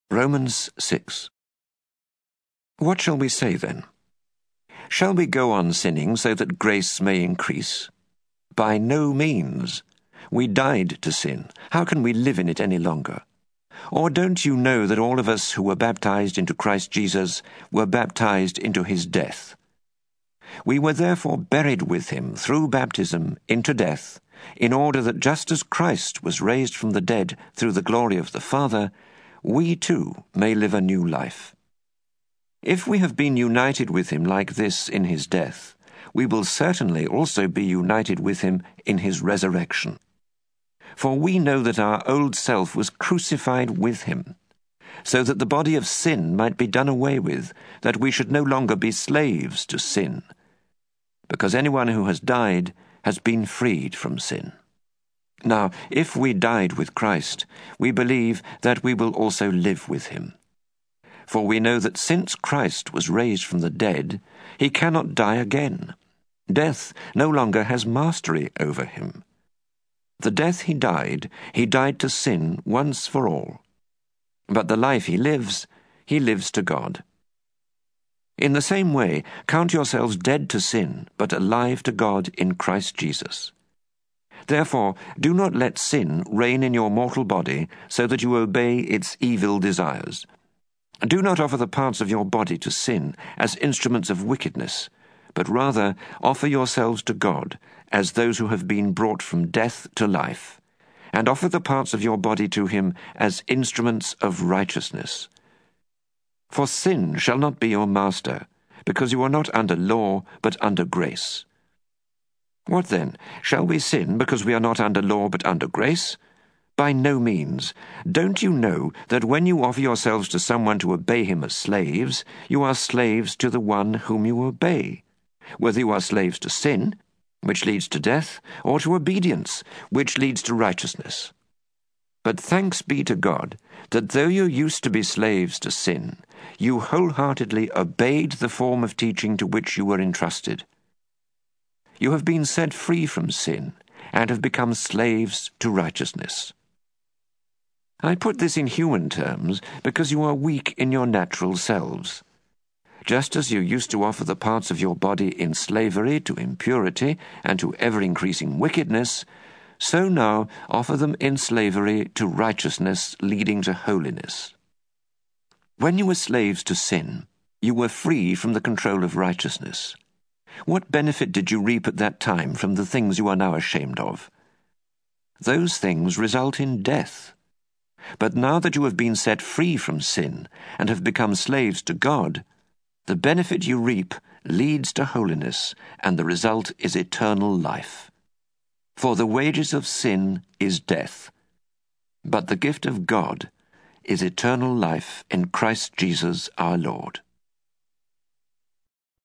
Romans 6. What shall we say then? Shall we go on sinning so that grace may increase? By no means. We died to sin. How can we live in it any longer? Or don't you know that all of us who were baptized into Christ Jesus were baptized into his death? We were therefore buried with him through baptism into death, in order that just as Christ was raised from the dead through the glory of the Father, we too may live a new life. If we have been united with him like this in his death, we will certainly also be united with him in his resurrection. For we know that our old self was crucified with him, so that the body of sin might be done away with, that we should no longer be slaves to sin, because anyone who has died has been freed from sin. Now, if we died with Christ, we believe that we will also live with him. For we know that since Christ was raised from the dead, he cannot die again. Death no longer has mastery over him. The death he died to sin once for all. But the life he lives to God. In the same way, count yourselves dead to sin, but alive to God in Christ Jesus. Therefore, do not let sin reign in your mortal body, so that you obey its evil desires. Do not offer the parts of your body to sin as instruments of wickedness, but rather offer yourselves to God as those who have been brought from death to life, and offer the parts of your body to him as instruments of righteousness. For sin shall not be your master, because you are not under law, but under grace. What then? Shall we sin because we are not under law but under grace? By no means. Don't you know that when you offer yourselves to someone to obey him as slaves, you are slaves to the one whom you obey, whether you are slaves to sin, which leads to death, or to obedience, which leads to righteousness? But thanks be to God, that though you used to be slaves to sin, you wholeheartedly obeyed the form of teaching to which you were entrusted. You have been set free from sin, and have become slaves to righteousness. I put this in human terms because you are weak in your natural selves. Just as you used to offer the parts of your body in slavery to impurity and to ever-increasing wickedness, so now offer them in slavery to righteousness leading to holiness. When you were slaves to sin, you were free from the control of righteousness. What benefit did you reap at that time from the things you are now ashamed of? Those things result in death. But now that you have been set free from sin and have become slaves to God, the benefit you reap leads to holiness, and the result is eternal life. For the wages of sin is death, but the gift of God is eternal life in Christ Jesus our Lord.